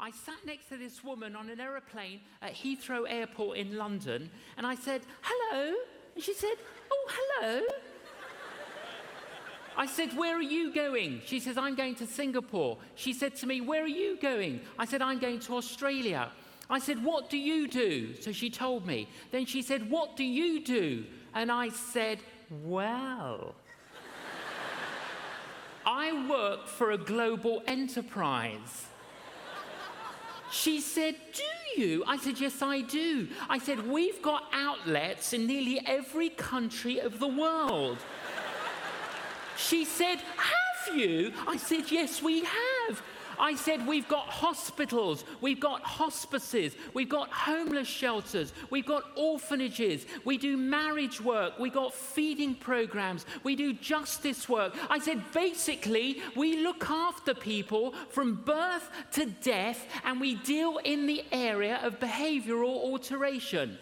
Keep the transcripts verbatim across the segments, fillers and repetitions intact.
I sat next to this woman on an aeroplane at Heathrow Airport in London, and I said, hello. And she said, oh, hello. I said, where are you going? She says, I'm going to Singapore. She said to me, where are you going? I said, I'm going to Australia. I said, what do you do? So she told me. Then she said, what do you do? And I said, well, I work for a global enterprise. She said, do you? I said, yes, I do. I said, we've got outlets in nearly every country of the world. She said, have you? I said, yes, we have. I said, we've got hospitals, we've got hospices, we've got homeless shelters, we've got orphanages, we do marriage work, we got feeding programs, we do justice work. I said, basically, we look after people from birth to death, and we deal in the area of behavioral alteration.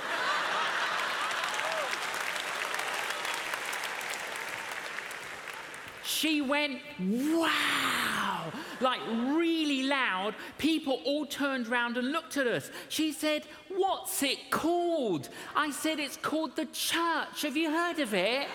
She went, wow, like really loud. People all turned around and looked at us. She said, what's it called? I said, it's called the church. Have you heard of it?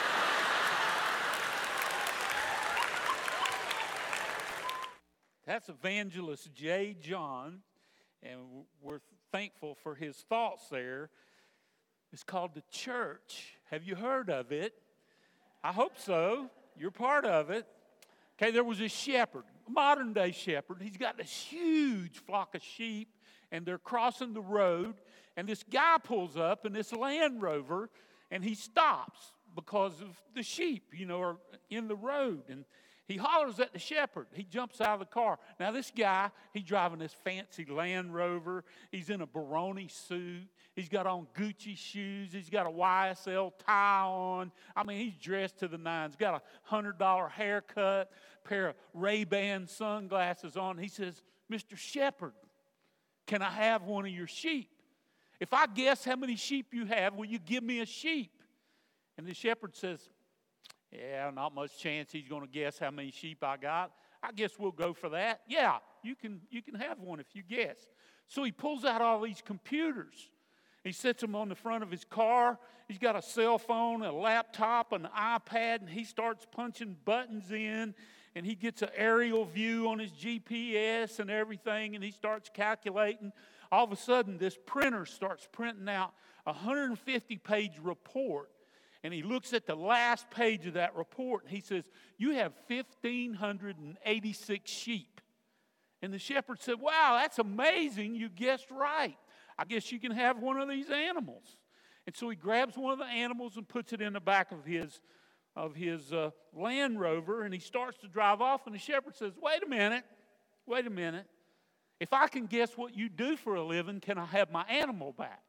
That's Evangelist Jay John, and we're thankful for his thoughts there. It's called the church. Have you heard of it? I hope so. You're part of it. Okay, there was a shepherd, a modern-day shepherd. He's got this huge flock of sheep, and they're crossing the road, and this guy pulls up in this Land Rover, and he stops because of the sheep, you know, are in the road, and he hollers at the shepherd. He jumps out of the car. Now, this guy, he's driving this fancy Land Rover. He's in a Baroni suit. He's got on Gucci shoes. He's got a Y S L tie on. I mean, he's dressed to the nines. Got a one hundred dollars haircut, pair of Ray-Ban sunglasses on. He says, Mister Shepherd, can I have one of your sheep? If I guess how many sheep you have, will you give me a sheep? And the shepherd says, yeah, not much chance he's going to guess how many sheep I got. I guess we'll go for that. Yeah, you can, you can have one if you guess. So he pulls out all these computers. He sets them on the front of his car. He's got a cell phone, a laptop, an iPad, and he starts punching buttons in, and he gets an aerial view on his G P S and everything, and he starts calculating. All of a sudden, this printer starts printing out a one hundred fifty page report, and he looks at the last page of that report, and he says, you have one thousand five hundred eighty-six sheep. And the shepherd said, wow, that's amazing. You guessed right. I guess you can have one of these animals. And so he grabs one of the animals and puts it in the back of his, of his uh, Land Rover, and he starts to drive off, and the shepherd says, wait a minute, wait a minute. If I can guess what you do for a living, can I have my animal back?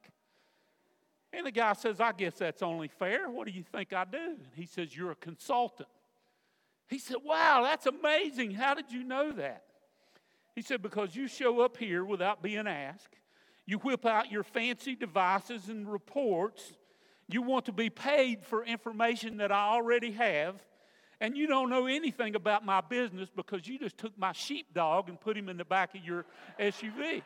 And the guy says, I guess that's only fair. What do you think I do? And he says, you're a consultant. He said, wow, that's amazing. How did you know that? He said, because you show up here without being asked. You whip out your fancy devices and reports. You want to be paid for information that I already have. And you don't know anything about my business because you just took my sheepdog and put him in the back of your S U V.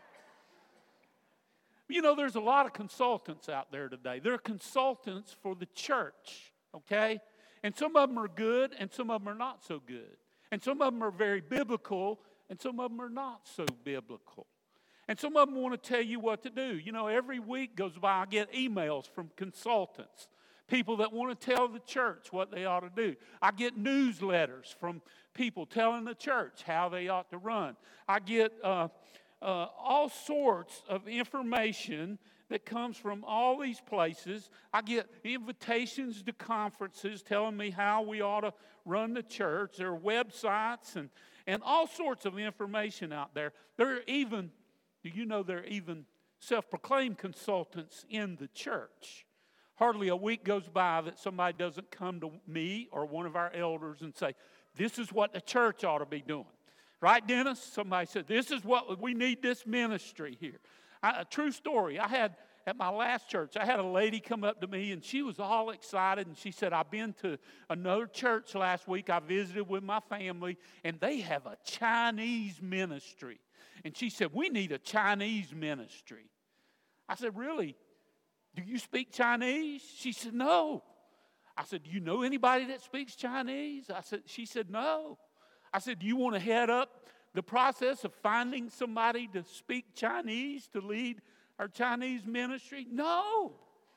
You know, there's a lot of consultants out there today. There are consultants for the church, okay? And some of them are good and some of them are not so good. And some of them are very biblical and some of them are not so biblical. And some of them want to tell you what to do. You know, every week goes by, I get emails from consultants, people that want to tell the church what they ought to do. I get newsletters from people telling the church how they ought to run. I get uh, uh, all sorts of information that comes from all these places. I get invitations to conferences telling me how we ought to run the church. There are websites and, and all sorts of information out there. There are even... Do you know there are even self-proclaimed consultants in the church? Hardly a week goes by that somebody doesn't come to me or one of our elders and say, this is what the church ought to be doing. Right, Dennis? Somebody said, this is what we need this ministry here. I, a true story. I had, at my last church, I had a lady come up to me and she was all excited and she said, I've been to another church last week. I visited with my family and they have a Chinese ministry. And she said, we need a Chinese ministry. I said, really? Do you speak Chinese? She said, no. I said, do you know anybody that speaks Chinese? I said, she said, no. I said, do you want to head up the process of finding somebody to speak Chinese to lead our Chinese ministry? No.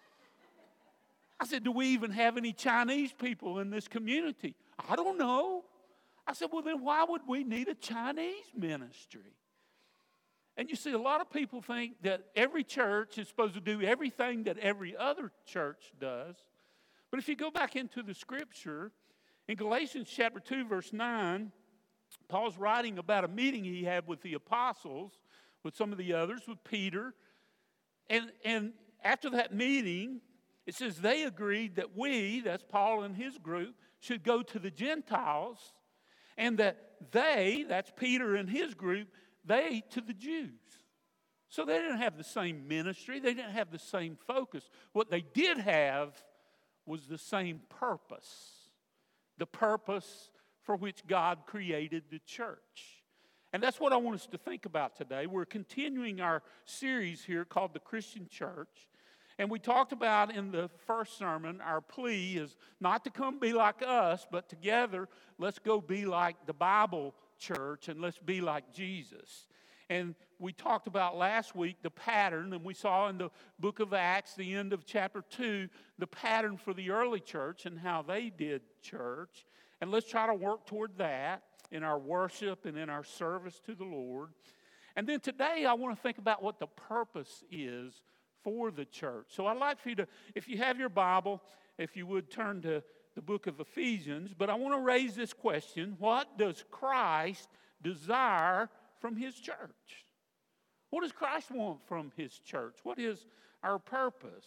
I said, do we even have any Chinese people in this community? I don't know. I said, well, then why would we need a Chinese ministry? And you see, a lot of people think that every church is supposed to do everything that every other church does. But if you go back into the scripture, in Galatians chapter two, verse nine, Paul's writing about a meeting he had with the apostles, with some of the others, with Peter. And, and after that meeting, it says they agreed that we, that's Paul and his group, should go to the Gentiles, and that they, that's Peter and his group, they to the Jews. So they didn't have the same ministry. They didn't have the same focus. What they did have was the same purpose, the purpose for which God created the church. And that's what I want us to think about today. We're continuing our series here called The Christian Church. And we talked about in the first sermon, our plea is not to come be like us, but together, let's go be like the Bible church and let's be like Jesus. And we talked about last week the pattern, and we saw in the book of Acts, the end of chapter two, the pattern for the early church and how they did church. And let's try to work toward that in our worship and in our service to the Lord. And then today I want to think about what the purpose is for the church. So I'd like for you to, if you have your Bible, if you would turn to the book of Ephesians. But I want to raise this question: what does Christ desire from his church? What does Christ want from his church? What is our purpose?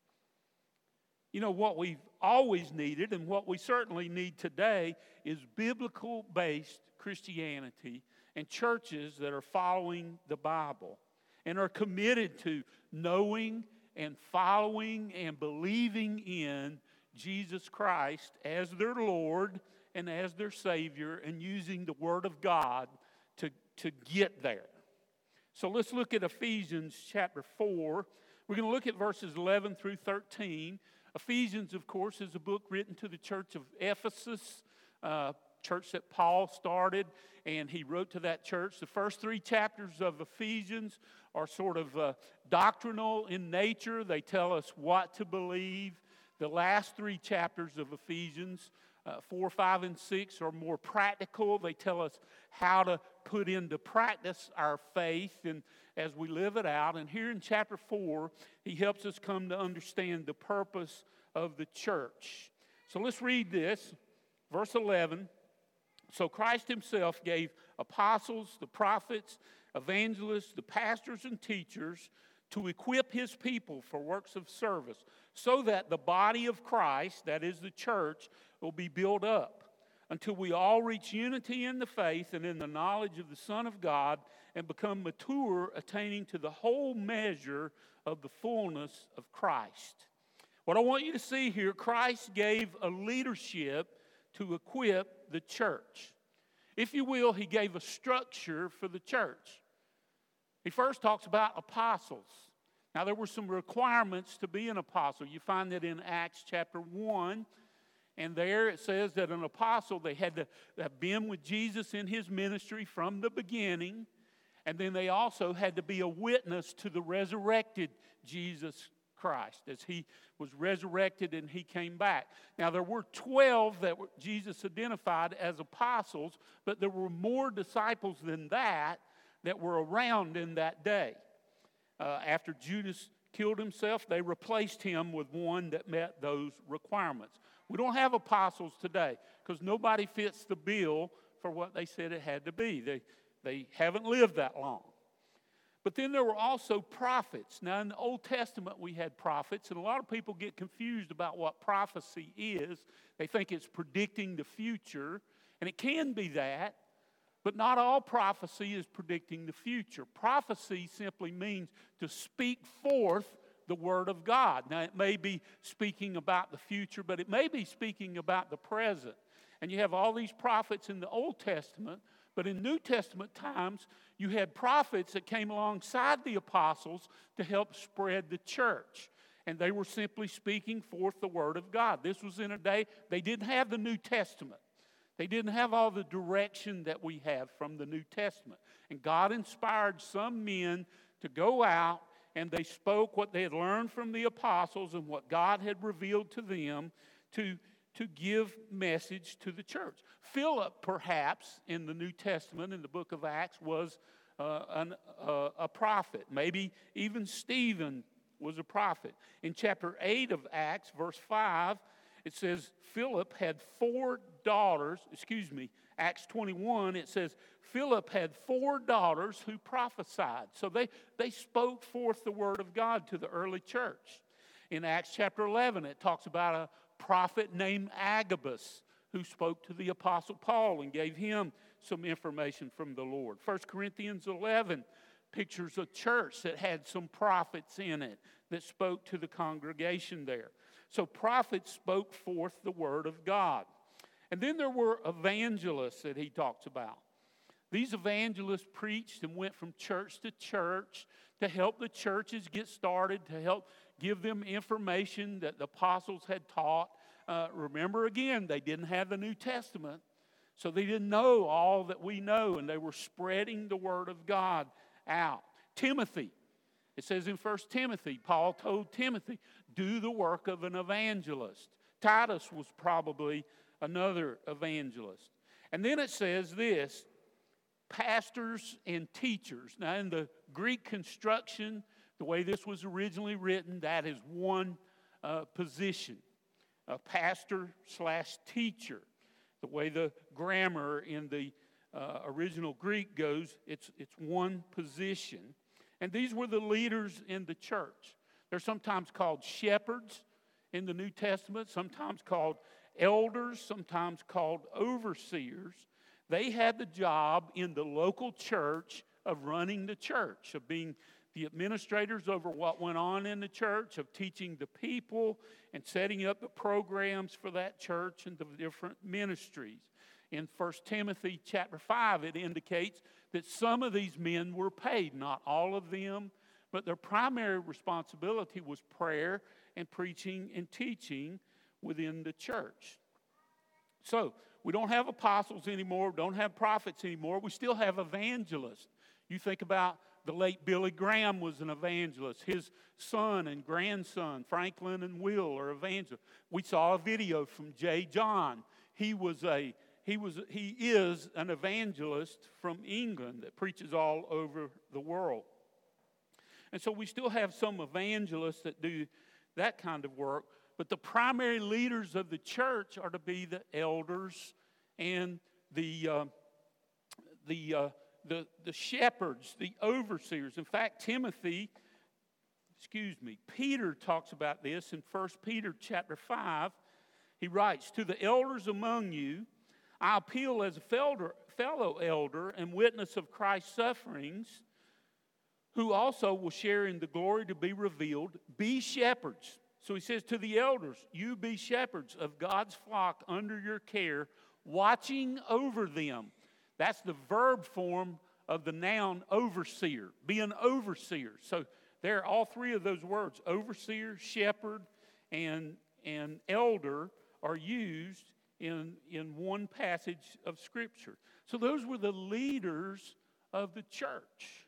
You know, what we've always needed and what we certainly need today is biblical-based Christianity and churches that are following the Bible and are committed to knowing and following and believing in Jesus Christ as their Lord and as their Savior, and using the Word of God to, to get there. So let's look at Ephesians chapter four. We're going to look at verses eleven through thirteen. Ephesians, of course, is a book written to the church of Ephesus, uh, church that Paul started, and he wrote to that church. The first three chapters of Ephesians are sort of uh, doctrinal in nature. They tell us what to believe. The last three chapters of Ephesians, uh, four, five, and six, are more practical. They tell us how to put into practice our faith and as we live it out. And here in chapter four, he helps us come to understand the purpose of the church. So let's read this. Verse eleven. So Christ himself gave apostles, the prophets, evangelists, the pastors and teachers to equip his people for works of service, so that the body of Christ, that is the church, will be built up until we all reach unity in the faith and in the knowledge of the Son of God and become mature, attaining to the whole measure of the fullness of Christ. What I want you to see here, Christ gave a leadership to equip the church. If you will, he gave a structure for the church. He first talks about apostles. Now, there were some requirements to be an apostle. You find that in Acts chapter one. And there it says that an apostle, they had to have been with Jesus in his ministry from the beginning. And then they also had to be a witness to the resurrected Jesus Christ as he was resurrected and he came back. Now, there were twelve that Jesus identified as apostles, but there were more disciples than that that were around in that day. Uh, after Judas killed himself, they replaced him with one that met those requirements. We don't have apostles today because nobody fits the bill for what they said it had to be. They, they haven't lived that long. But then there were also prophets. Now, in the Old Testament, we had prophets, and a lot of people get confused about what prophecy is. They think it's predicting the future, and it can be that, but not all prophecy is predicting the future. Prophecy simply means to speak forth the Word of God. Now, it may be speaking about the future, but it may be speaking about the present. And you have all these prophets in the Old Testament, but in New Testament times, You had prophets that came alongside the apostles to help spread the church. And they were simply speaking forth the word of God. This was in a day they didn't have the New Testament. They didn't have all the direction that we have from the New Testament. And God inspired some men to go out, and they spoke what they had learned from the apostles and what God had revealed to them to, to give message to the church. Philip, perhaps, in the New Testament, in the book of Acts, was uh, an, uh, a prophet. Maybe even Stephen was a prophet. In chapter eight of Acts, verse five, it says Philip had four daughters, excuse me, Acts twenty-one, it says Philip had four daughters who prophesied. So they, they spoke forth the word of God to the early church. In Acts chapter eleven, it talks about a prophet named Agabus who spoke to the apostle Paul and gave him some information from the Lord. First Corinthians eleven pictures a church that had some prophets in it that spoke to the congregation there. So prophets spoke forth the word of God. And then there were evangelists that he talks about. These evangelists preached and went from church to church to help the churches get started, to help give them information that the apostles had taught. Uh, remember again, they didn't have the New Testament, so they didn't know all that we know, and they were spreading the word of God out. Timothy, it says in First Timothy, Paul told Timothy, do the work of an evangelist. Titus was probably another evangelist. And then it says this, pastors and teachers. Now in the Greek construction, the way this was originally written, that is one uh, position, a pastor slash teacher. The way the grammar in the uh, original Greek goes, it's, it's one position. And these were the leaders in the church. They're sometimes called shepherds in the New Testament, sometimes called elders, sometimes called overseers. They had the job in the local church of running the church, of being the administrators over what went on in the church, of teaching the people and setting up the programs for that church and the different ministries. In First Timothy chapter five, it indicates that some of these men were paid, not all of them, but their primary responsibility was prayer and preaching and teaching within the church. So, we don't have apostles anymore, don't have prophets anymore, we still have evangelists. You think about the late Billy Graham was an evangelist. His son and grandson, Franklin and Will, are evangelists. We saw a video from J. John. He was a he was he is an evangelist from England that preaches all over the world. And so we still have some evangelists that do that kind of work, but the primary leaders of the church are to be the elders and the uh, the uh, The, the shepherds, the overseers. In fact, Timothy, excuse me, Peter talks about this in First Peter chapter five. He writes, to the elders among you, I appeal as a felder, fellow elder and witness of Christ's sufferings, who also will share in the glory to be revealed. Be shepherds. So he says to the elders, you be shepherds of God's flock under your care, watching over them. That's the verb form of the noun overseer. Be an overseer. So there are all three of those words, overseer, shepherd, and, and elder, are used in, in one passage of Scripture. So those were the leaders of the church.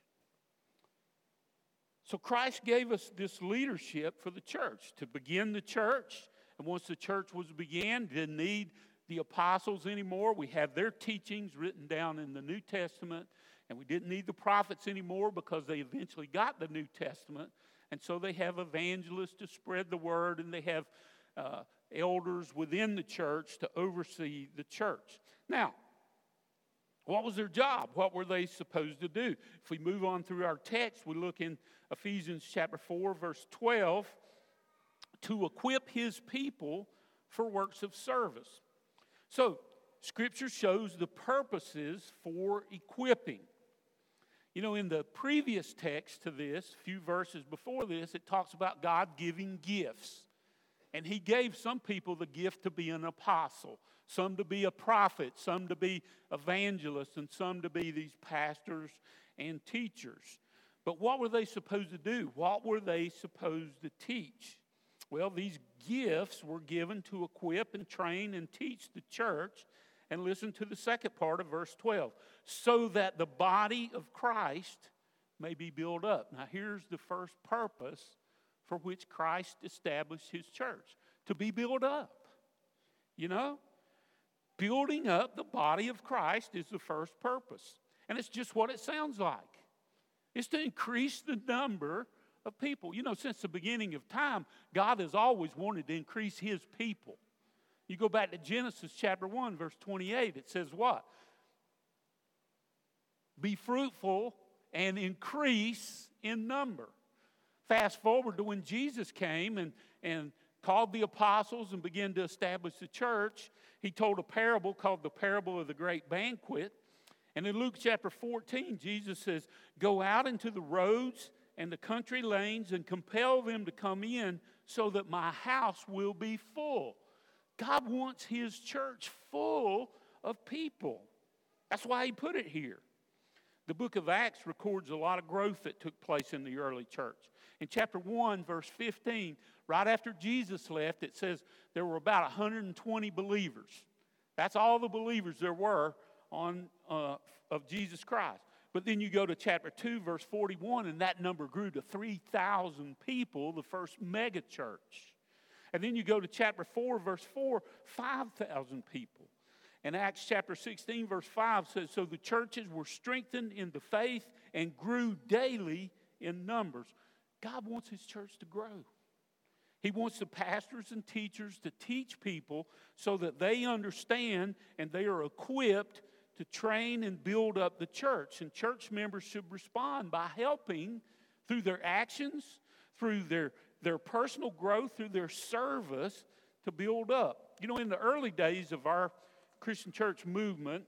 So Christ gave us this leadership for the church, to begin the church. And once the church was began, didn't need the apostles anymore. We have their teachings written down in the New Testament, and we didn't need the prophets anymore because they eventually got the New Testament. And so they have evangelists to spread the word, and they have uh, elders within the church to oversee the church. Now, what was their job? What were they supposed to do? If we move on through our text, we look in Ephesians chapter four, verse twelve, to equip his people for works of service. So, Scripture shows the purposes for equipping. You know, in the previous text to this, a few verses before this, it talks about God giving gifts. And he gave some people the gift to be an apostle, some to be a prophet, some to be evangelists, and some to be these pastors and teachers. But what were they supposed to do? What were they supposed to teach? Well, these gifts were given to equip and train and teach the church. And listen to the second part of verse twelve. So that the body of Christ may be built up. Now, here's the first purpose for which Christ established his church. To be built up. You know? Building up the body of Christ is the first purpose. And it's just what it sounds like. It's to increase the number of people. You know, since the beginning of time, God has always wanted to increase his people. You go back to Genesis chapter one, verse twenty-eight, it says what? Be fruitful and increase in number. Fast forward to when Jesus came and, and called the apostles and began to establish the church. He told a parable called the parable of the great banquet. And in Luke chapter fourteen, Jesus says, go out into the roads and the country lanes and compel them to come in so that my house will be full. God wants his church full of people. That's why he put it here. The book of Acts records a lot of growth that took place in the early church. In chapter one, verse fifteen, right after Jesus left, it says there were about one hundred twenty believers. That's all the believers there were on uh, of Jesus Christ. But then you go to chapter two, verse forty-one, and that number grew to three thousand people, the first mega church. And then you go to chapter four, verse four, five thousand people. And Acts chapter sixteen, verse five says, so the churches were strengthened in the faith and grew daily in numbers. God wants his church to grow. He wants the pastors and teachers to teach people so that they understand and they are equipped to train and build up the church. And church members should respond by helping through their actions, through their, their personal growth, through their service to build up. You know, in the early days of our Christian church movement,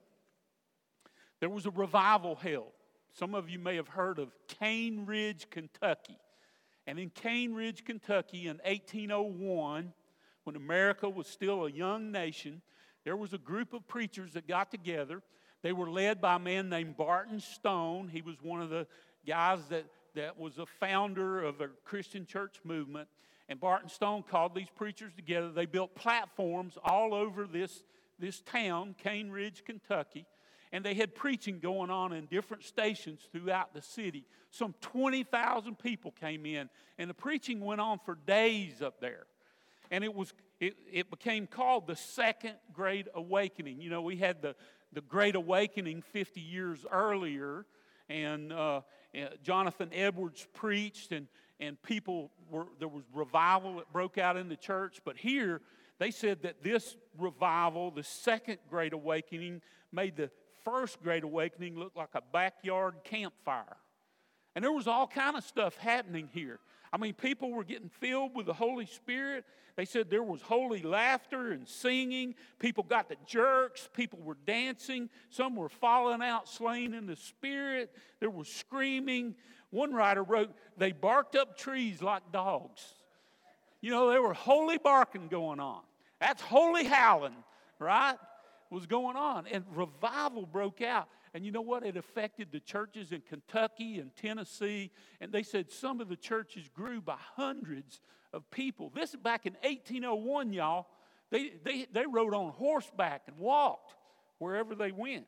there was a revival held. Some of you may have heard of Cane Ridge, Kentucky. And in Cane Ridge, Kentucky in eighteen oh one, when America was still a young nation, there was a group of preachers that got together. They were led by a man named Barton Stone. He was one of the guys that, that was a founder of a Christian church movement. And Barton Stone called these preachers together. They built platforms all over this, this town, Cane Ridge, Kentucky. And they had preaching going on in different stations throughout the city. Some twenty thousand people came in. And the preaching went on for days up there. And it was it, it became called the Second Great Awakening. You know, we had the, the Great Awakening fifty years earlier. And uh, Jonathan Edwards preached. And, and people were, there was revival that broke out in the church. But here, they said that this revival, the Second Great Awakening, made the First Great Awakening looked like a backyard campfire. And there was all kind of stuff happening here. I mean, people were getting filled with the Holy Spirit. They said there was holy laughter and singing. People got the jerks. People were dancing. Some were falling out, slain in the Spirit. There was screaming. One writer wrote, they barked up trees like dogs. You know, there were holy barking going on. That's holy howling, right? Was going on, and revival broke out. And you know what? It affected the churches in Kentucky and Tennessee, and they said some of the churches grew by hundreds of people. This is back in eighteen oh one, y'all. They, they, they rode on horseback and walked wherever they went.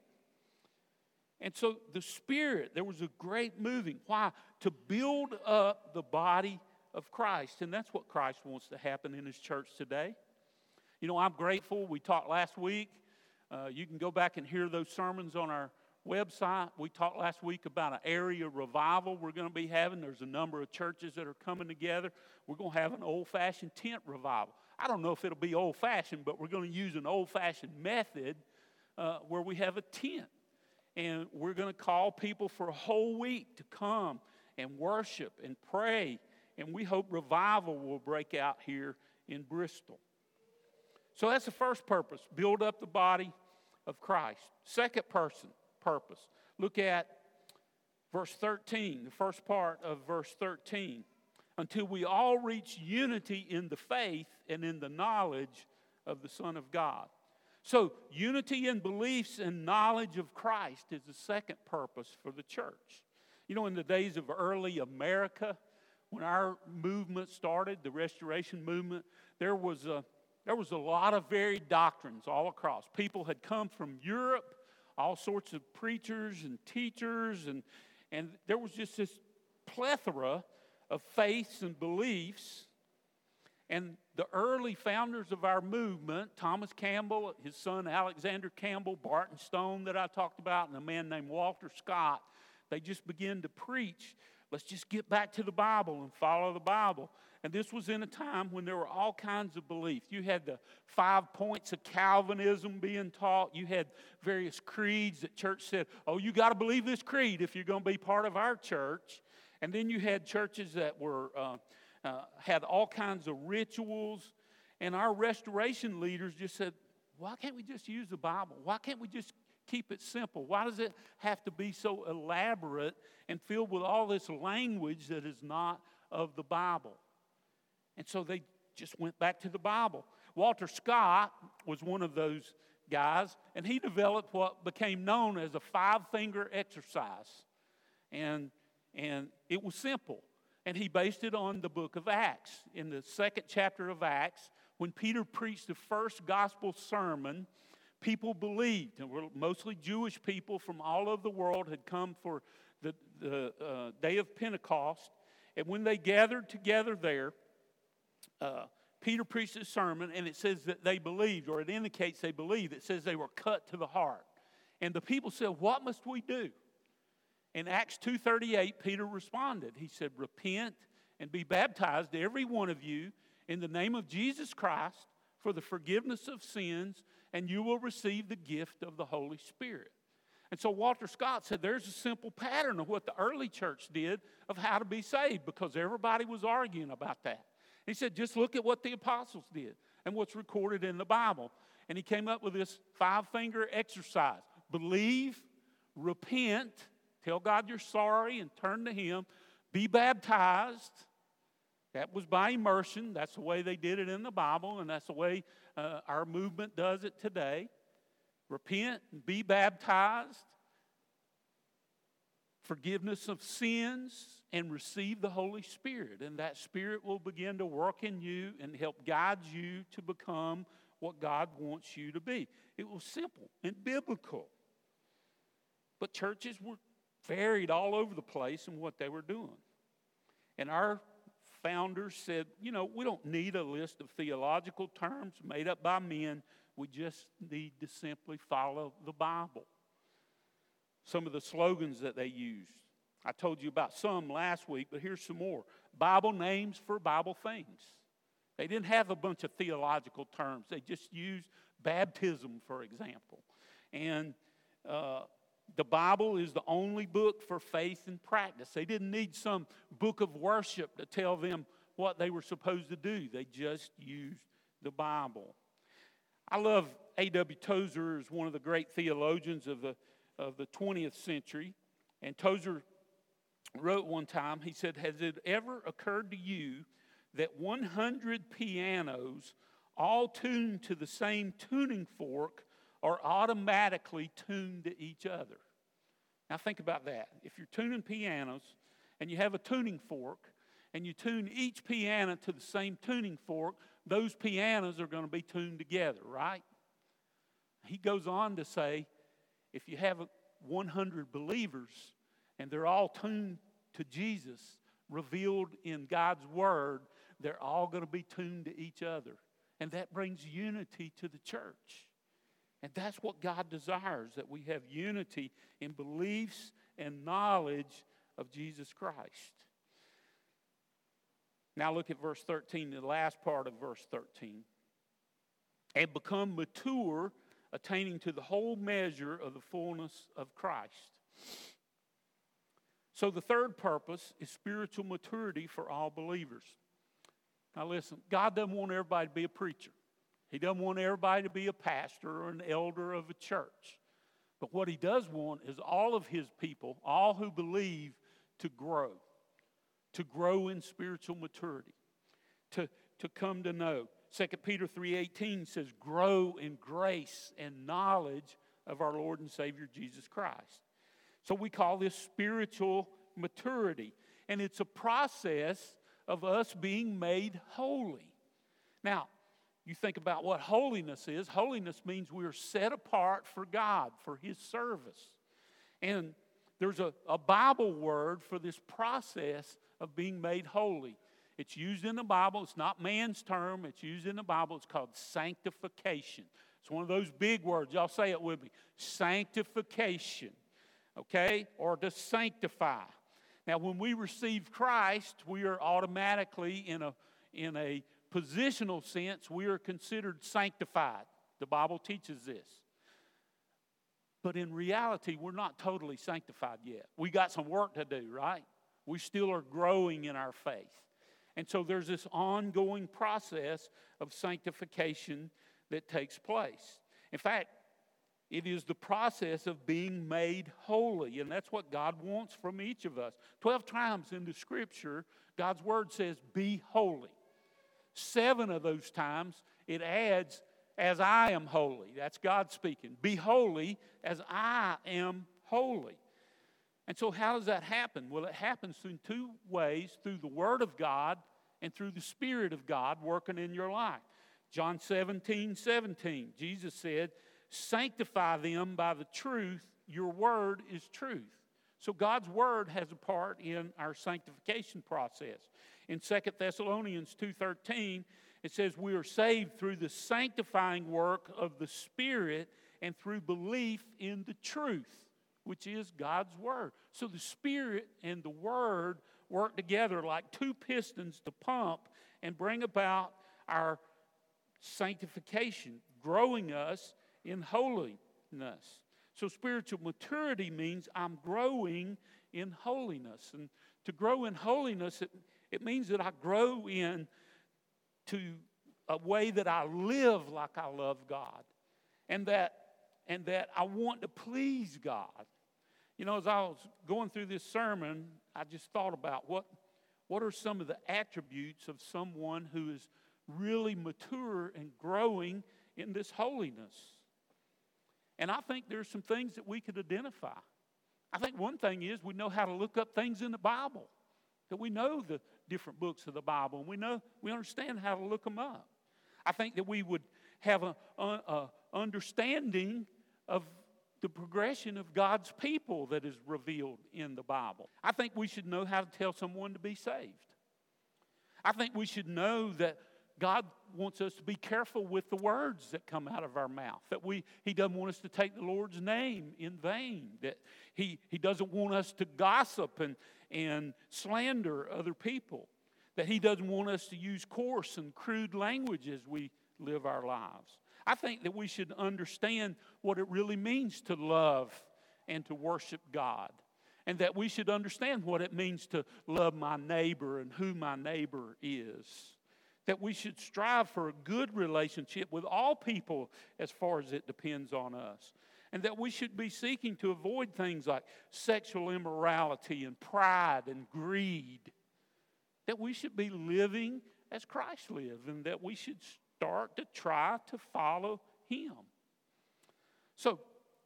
And so the Spirit, there was a great moving. Why? To build up the body of Christ, and that's what Christ wants to happen in his church today. You know, I'm grateful. We talked last week. Uh, you can go back and hear those sermons on our website. We talked last week about an area revival we're going to be having. There's a number of churches that are coming together. We're going to have an old-fashioned tent revival. I don't know if it'll be old-fashioned, but we're going to use an old-fashioned method uh, where we have a tent. And we're going to call people for a whole week to come and worship and pray. And we hope revival will break out here in Bristol. So that's the first purpose, build up the body of Christ. Second person, purpose, look at verse thirteen, the first part of verse thirteen. Until we all reach unity in the faith and in the knowledge of the Son of God. So unity in beliefs and knowledge of Christ is the second purpose for the church. You know, in the days of early America, when our movement started, the Restoration movement, there was a, there was a lot of varied doctrines all across. People had come from Europe, all sorts of preachers and teachers, and, and there was just this plethora of faiths and beliefs. And the early founders of our movement, Thomas Campbell, his son Alexander Campbell, Barton Stone that I talked about, and a man named Walter Scott, they just began to preach, let's just get back to the Bible and follow the Bible. And this was in a time when there were all kinds of beliefs. You had the five points of Calvinism being taught. You had various creeds that church said, oh, you got to believe this creed if you're going to be part of our church. And then you had churches that were uh, uh, had all kinds of rituals. And our restoration leaders just said, why can't we just use the Bible? Why can't we just keep it simple? Why does it have to be so elaborate and filled with all this language that is not of the Bible? And so they just went back to the Bible. Walter Scott was one of those guys, and he developed what became known as a five-finger exercise. And, and it was simple. And he based it on the book of Acts. In the second chapter of Acts, when Peter preached the first gospel sermon, people believed, and were mostly Jewish people from all over the world had come for the, the uh, day of Pentecost. And when they gathered together there, uh, Peter preached a sermon, and it says that they believed, or it indicates they believed. It says they were cut to the heart. And the people said, what must we do? In Acts two thirty-eight, Peter responded. He said, repent and be baptized, every one of you, in the name of Jesus Christ for the forgiveness of sins, and you will receive the gift of the Holy Spirit. And so Walter Scott said there's a simple pattern of what the early church did of how to be saved, because everybody was arguing about that. He said, just look at what the apostles did and what's recorded in the Bible. And he came up with this five-finger exercise. Believe, repent, tell God you're sorry and turn to Him. Be baptized. That was by immersion. That's the way they did it in the Bible, and that's the way uh, our movement does it today. Repent and be baptized. Forgiveness of sins, and receive the Holy Spirit. And that Spirit will begin to work in you and help guide you to become what God wants you to be. It was simple and biblical. But churches were varied all over the place in what they were doing. And our founders said, you know, we don't need a list of theological terms made up by men. We just need to simply follow the Bible. Some of the slogans that they used. I told you about some last week, but here's some more. Bible names for Bible things. They didn't have a bunch of theological terms. They just used baptism, for example. And uh, the Bible is the only book for faith and practice. They didn't need some book of worship to tell them what they were supposed to do. They just used the Bible. I love A W Tozer as one of the great theologians of the of the twentieth century. And Tozer wrote one time, he said, has it ever occurred to you that one hundred pianos all tuned to the same tuning fork are automatically tuned to each other? Now think about that. If you're tuning pianos and you have a tuning fork and you tune each piano to the same tuning fork, those pianos are going to be tuned together, right? He goes on to say, if you have one hundred believers and they're all tuned to Jesus, revealed in God's Word, they're all going to be tuned to each other. And that brings unity to the church. And that's what God desires, that we have unity in beliefs and knowledge of Jesus Christ. Now look at verse thirteen, the last part of verse thirteen. And become mature, attaining to the whole measure of the fullness of Christ. So the third purpose is spiritual maturity for all believers. Now listen, God doesn't want everybody to be a preacher. He doesn't want everybody to be a pastor or an elder of a church. But what He does want is all of His people, all who believe, to grow. To grow in spiritual maturity. To, to come to know. Second Peter three eighteen says, grow in grace and knowledge of our Lord and Savior Jesus Christ. So we call this spiritual maturity. And it's a process of us being made holy. Now, you think about what holiness is. Holiness means we are set apart for God, for His service. And there's a, a Bible word for this process of being made holy. It's used in the Bible. It's not man's term. It's used in the Bible. It's called sanctification. It's one of those big words. Y'all say it with me. Sanctification. Okay? Or to sanctify. Now, when we receive Christ, we are automatically, in a, in a positional sense, we are considered sanctified. The Bible teaches this. But in reality, we're not totally sanctified yet. We got some work to do, right? We still are growing in our faith. And so there's this ongoing process of sanctification that takes place. In fact, it is the process of being made holy, and that's what God wants from each of us. Twelve times in the Scripture, God's Word says, be holy. Seven of those times, it adds, as I am holy. That's God speaking. Be holy as I am holy. And so how does that happen? Well, it happens in two ways, through the Word of God and through the Spirit of God working in your life. John seventeen, seventeen, Jesus said, sanctify them by the truth. Your word is truth. So God's Word has a part in our sanctification process. In Second Thessalonians two thirteen, it says we are saved through the sanctifying work of the Spirit and through belief in the truth, which is God's Word. So the Spirit and the Word work together like two pistons to pump and bring about our sanctification, growing us in holiness. So spiritual maturity means I'm growing in holiness. And to grow in holiness, it, it means that I grow in to a way that I live like I love God. And that, and that I want to please God. You know, as I was going through this sermon, I just thought about what, what are some of the attributes of someone who is really mature and growing in this holiness. And I think there's some things that we could identify. I think one thing is we know how to look up things in the Bible. That we know the different books of the Bible, and we know we understand how to look them up. I think that we would have a, a, a understanding of the progression of God's people that is revealed in the Bible. I think we should know how to tell someone to be saved. I think we should know that God wants us to be careful with the words that come out of our mouth. That we He doesn't want us to take the Lord's name in vain. That He, he doesn't want us to gossip and, and slander other people. That He doesn't want us to use coarse and crude language as we live our lives. I think that we should understand what it really means to love and to worship God. And that we should understand what it means to love my neighbor and who my neighbor is. That we should strive for a good relationship with all people as far as it depends on us. And that we should be seeking to avoid things like sexual immorality and pride and greed. That we should be living as Christ lived, and that we should start to try to follow Him. So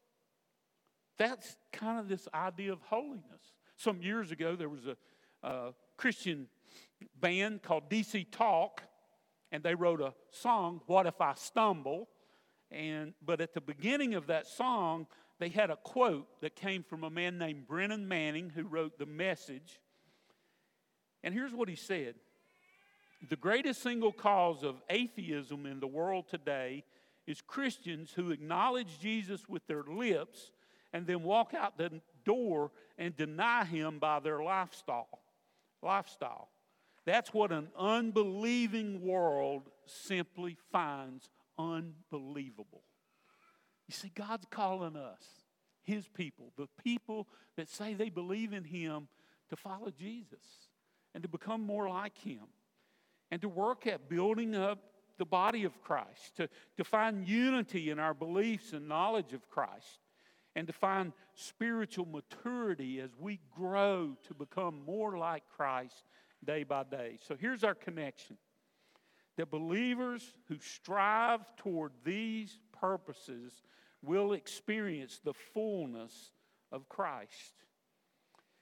that's kind of this idea of holiness. Some years ago, there was a, a Christian band called D C Talk, and they wrote a song, What If I Stumble? And but at the beginning of that song, they had a quote that came from a man named Brennan Manning, who wrote The Message. And here's what he said. The greatest single cause of atheism in the world today is Christians who acknowledge Jesus with their lips and then walk out the door and deny Him by their lifestyle. Lifestyle. That's what an unbelieving world simply finds unbelievable. You see, God's calling us, His people, the people that say they believe in Him, to follow Jesus and to become more like Him and to work at building up the body of Christ, to, to find unity in our beliefs and knowledge of Christ, and to find spiritual maturity as we grow to become more like Christ day by day. So here's our connection. That believers who strive toward these purposes will experience the fullness of Christ.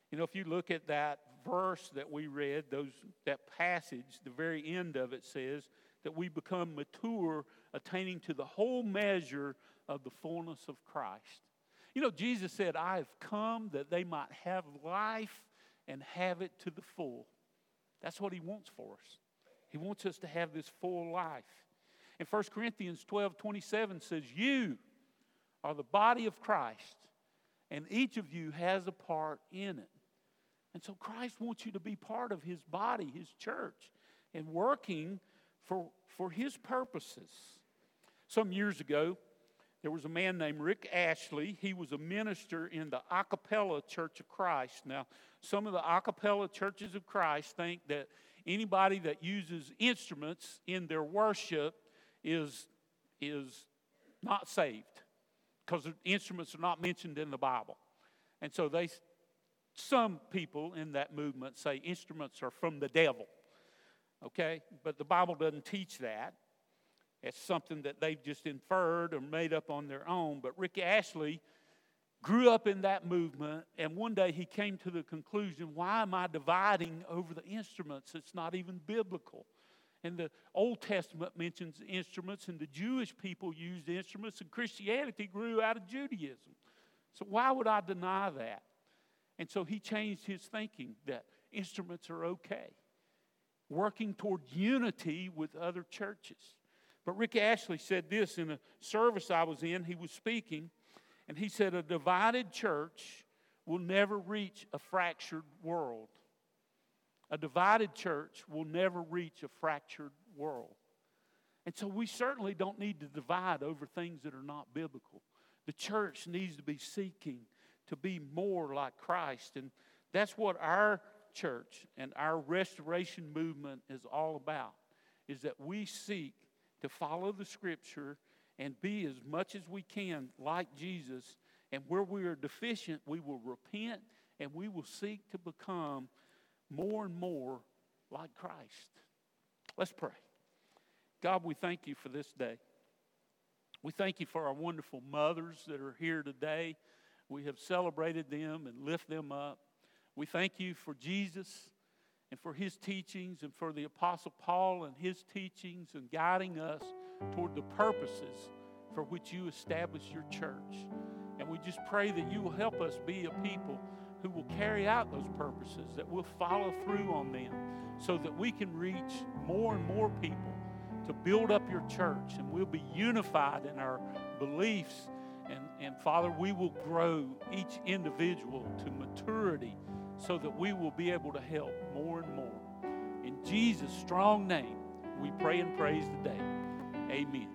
You know, if you look at that verse that we read, those that passage, the very end of it says that we become mature, attaining to the whole measure of the fullness of Christ. You know, Jesus said, I have come that they might have life and have it to the full. That's what he wants for us. He wants us to have this full life. And First Corinthians twelve twenty-seven says, you are the body of Christ, and each of you has a part in it. And so Christ wants you to be part of his body, his church, and working for, for his purposes. Some years ago, there was a man named Rick Ashley. He was a minister in the A Cappella Church of Christ. Now, some of the A Cappella Churches of Christ think that anybody that uses instruments in their worship is, is not saved because instruments are not mentioned in the Bible. And so they, some people in that movement say instruments are from the devil. Okay? But the Bible doesn't teach that. It's something that they've just inferred or made up on their own. But Rick Ashley grew up in that movement, and one day he came to the conclusion, why am I dividing over the instruments? It's not even biblical. And the Old Testament mentions instruments, and the Jewish people used instruments, and Christianity grew out of Judaism. So why would I deny that? And so he changed his thinking that instruments are okay, working toward unity with other churches. But Rick Ashley said this in a service I was in. He was speaking, and he said, a divided church will never reach a fractured world. A divided church will never reach a fractured world. And so we certainly don't need to divide over things that are not biblical. The church needs to be seeking to be more like Christ. And that's what our church and our restoration movement is all about, is that we seek to follow the Scripture and be as much as we can like Jesus. And where we are deficient, we will repent and we will seek to become more and more like Christ. Let's pray. God, we thank you for this day. We thank you for our wonderful mothers that are here today. We have celebrated them and lift them up. We thank you for Jesus and for his teachings, and for the Apostle Paul and his teachings, and guiding us toward the purposes for which you established your church. And we just pray that you will help us be a people who will carry out those purposes, that we'll follow through on them, so that we can reach more and more people to build up your church, and we'll be unified in our beliefs. And, and Father, we will grow each individual to maturity, so that we will be able to help more and more. In Jesus' strong name, we pray and praise today. Amen.